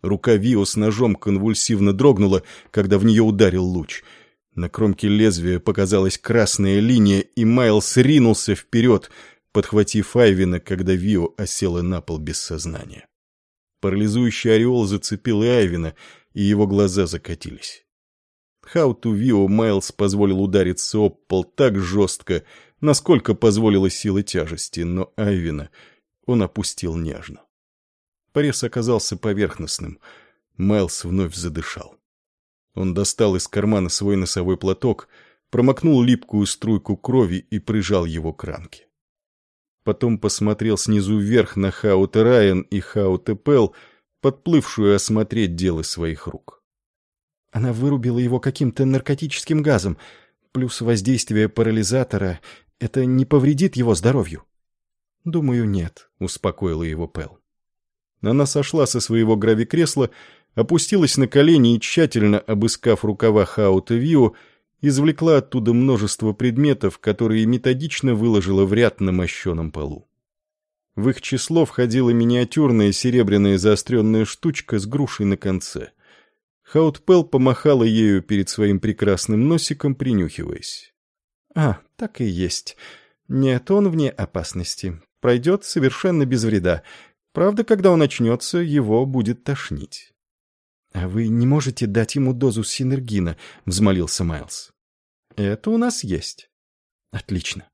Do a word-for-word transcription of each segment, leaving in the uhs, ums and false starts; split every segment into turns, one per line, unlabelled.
Рука Вио с ножом конвульсивно дрогнула, когда в нее ударил луч. На кромке лезвия показалась красная линия, и Майлз ринулся вперед, подхватив Айвена, когда Вио осела на пол без сознания. Парализующий ореол зацепил и Айвена, и его глаза закатились. Хауту Вио Майлз позволил удариться об пол так жестко, насколько позволила сила тяжести, но Айвена он опустил нежно. Порез оказался поверхностным. Майлз вновь задышал. Он достал из кармана свой носовой платок, промокнул липкую струйку крови и прижал его к ранке. Потом посмотрел снизу вверх на Хаута Райан и Хаута Пел, подплывшую осмотреть дело своих рук.
Она вырубила его каким-то наркотическим газом, плюс воздействие парализатора. Это не повредит его здоровью? Думаю, нет, успокоила его Пел.
Она сошла со своего гравикресла, опустилась на колени и, тщательно обыскав рукава Хаута Вио, извлекла оттуда множество предметов, которые методично выложила в ряд на мощеном полу. В их число входила миниатюрная серебряная заостренная штучка с грушей на конце. Хаут Пел помахала ею перед своим прекрасным носиком, принюхиваясь.
«А, так и есть. Нет, он вне опасности. Пройдет совершенно без вреда. Правда, когда он очнется, его будет тошнить». «А вы не можете дать ему дозу синергина?» — взмолился Майлз. «Это у нас есть». «Отлично».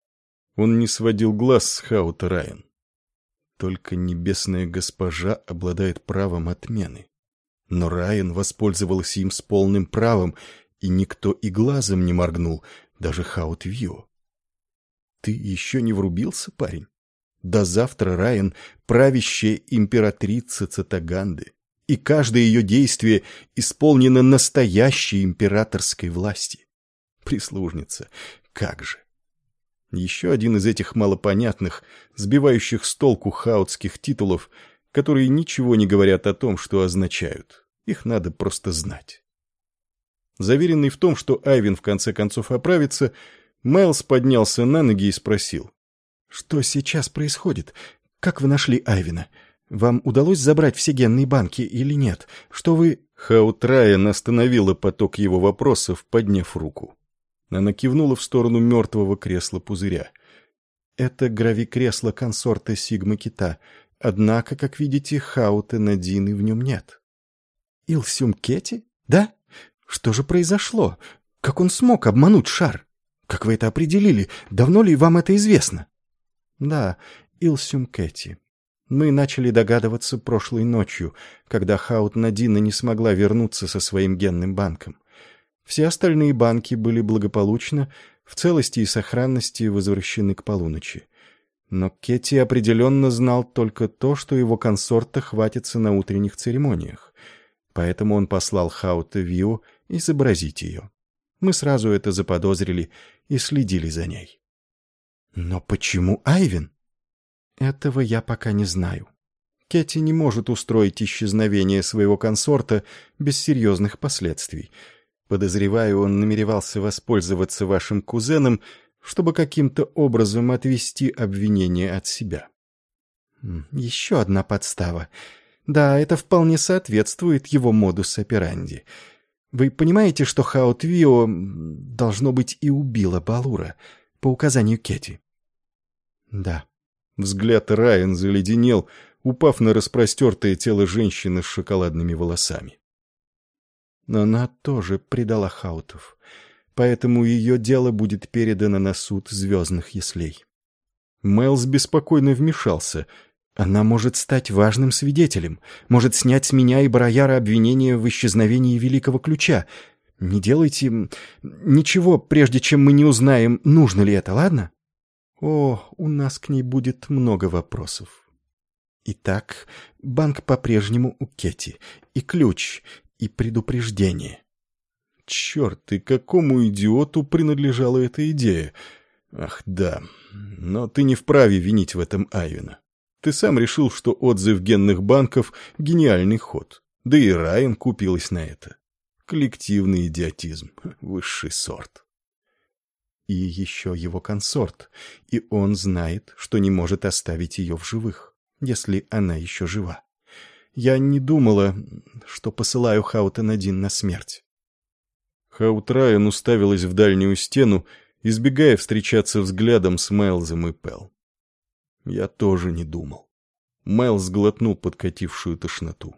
Он не сводил глаз с Хаута Райан. Только небесная госпожа обладает правом отмены. Но Райан воспользовалась им с полным правом, и никто и глазом не моргнул, даже Хаут Вио. Ты еще не врубился, парень? До завтра Райан — правящая императрица Цатаганды, и каждое ее действие исполнено настоящей императорской власти. Прислужница, как же! Еще один из этих малопонятных, сбивающих с толку хаутских титулов, которые ничего не говорят о том, что означают. Их надо просто знать. Заверенный в том, что Айвен в конце концов оправится, Майлз поднялся на ноги и спросил.
«Что сейчас происходит? Как вы нашли Айвена? Вам удалось забрать все генные банки или нет? Что вы...»
Хаут Райан остановила поток его вопросов, подняв руку. Она кивнула в сторону мертвого кресла-пузыря.
«Это гравикресло консорта Сигма-Кита. Однако, как видите, Хаута Надины в нем нет». «Илсюм Кети? Да? Что же произошло? Как он смог обмануть шар? Как вы это определили? Давно ли вам это известно?» «Да, Илсюм Кети. Мы начали догадываться прошлой ночью, когда Хаут Надина не смогла вернуться со своим генным банком. Все остальные банки были благополучно, в целости и сохранности возвращены к полуночи. Но Кетти определенно знал только то, что его консорта хватится на утренних церемониях. Поэтому он послал Хаута Вио изобразить ее. Мы сразу это заподозрили и следили за ней». «Но почему Айвен?» «Этого я пока не знаю. Кетти не может устроить исчезновение своего консорта без серьезных последствий. Подозреваю, он намеревался воспользоваться вашим кузеном, чтобы каким-то образом отвести обвинение от себя». «Еще одна подстава. Да, это вполне соответствует его модус операнди. Вы понимаете, что Хаут Вио, должно быть, и убила Балура по указанию Кетти?» «Да».
Взгляд Райан заледенел, упав на распростертое тело женщины с шоколадными волосами.
Но она тоже предала Хаутов, поэтому ее дело будет передано на суд звездных яслей.
Майлз беспокойно вмешался.
Она может стать важным свидетелем, может снять с меня и Барояра обвинение в исчезновении Великого Ключа. Не делайте ничего, прежде чем мы не узнаем, нужно ли это, ладно? О, у нас к ней будет много вопросов. Итак, банк по-прежнему у Кетти, и ключ, и предупреждение.
Черт, и какому идиоту принадлежала эта идея? Ах, да, но ты не вправе винить в этом Айвена. Ты сам решил, что отзыв генных банков — гениальный ход. Да и Райан купилась на это. Коллективный идиотизм, высший сорт.
И еще его консорт, и он знает, что не может оставить ее в живых, если она еще жива. Я не думала, что посылаю Хаутен-один на смерть».
Хаут Райан уставилась в дальнюю стену, избегая встречаться взглядом с Майлзом и Пэл. «Я тоже не думал». Майлз сглотнул подкатившую тошноту.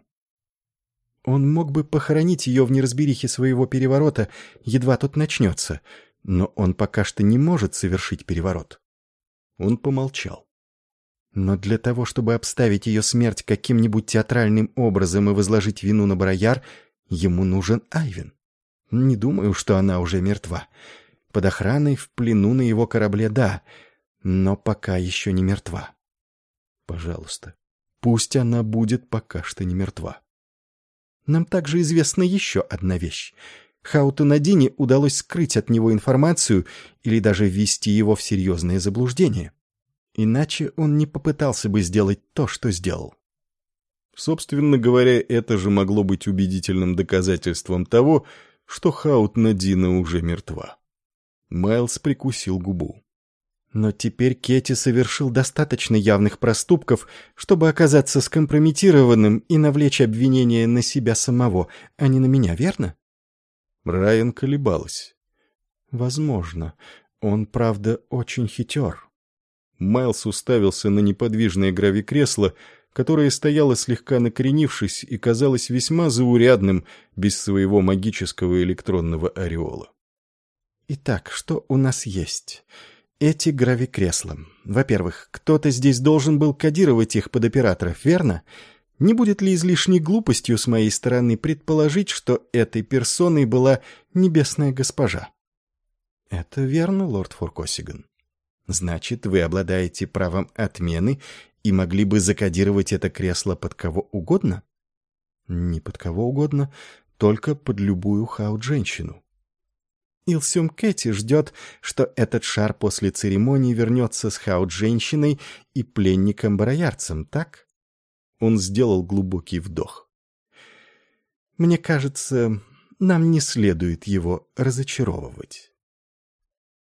«Он мог бы похоронить ее в неразберихе своего переворота, едва тот начнется, но он пока что не может совершить переворот».
Он помолчал.
«Но для того, чтобы обставить ее смерть каким-нибудь театральным образом и возложить вину на Брояр, ему нужен Айвен. Не думаю, что она уже мертва. Под охраной в плену на его корабле, да, но пока еще не мертва. Пожалуйста, пусть она будет пока что не мертва». Нам также известна еще одна вещь. Хаутен-Одине удалось скрыть от него информацию или даже ввести его в серьезное заблуждение. Иначе он не попытался бы сделать то, что сделал.
Собственно говоря, это же могло быть убедительным доказательством того, что Хаутен-Одина уже мертва. Майлз прикусил губу.
Но теперь Кетти совершил достаточно явных проступков, чтобы оказаться скомпрометированным и навлечь обвинение на себя самого, а не на меня, верно?
Райан колебалась.
Возможно. Он, правда, очень хитер.
Майлз уставился на неподвижное гравикресло, которое стояло слегка накренившись и казалось весьма заурядным без своего магического электронного ореола.
Итак, что у нас есть? Эти гравикресла. Во-первых, кто-то здесь должен был кодировать их под операторов, верно? Не будет ли излишней глупостью с моей стороны предположить, что этой персоной была небесная госпожа? Это верно, лорд Форкосиган. Значит, вы обладаете правом отмены и могли бы закодировать это кресло под кого угодно? Не под кого угодно, только под любую хаут-женщину. Илсюм Кетти ждет, что этот шар после церемонии вернется с хаут-женщиной и пленником-бароярцем, так? Он сделал глубокий вдох. Мне кажется, нам не следует его разочаровывать.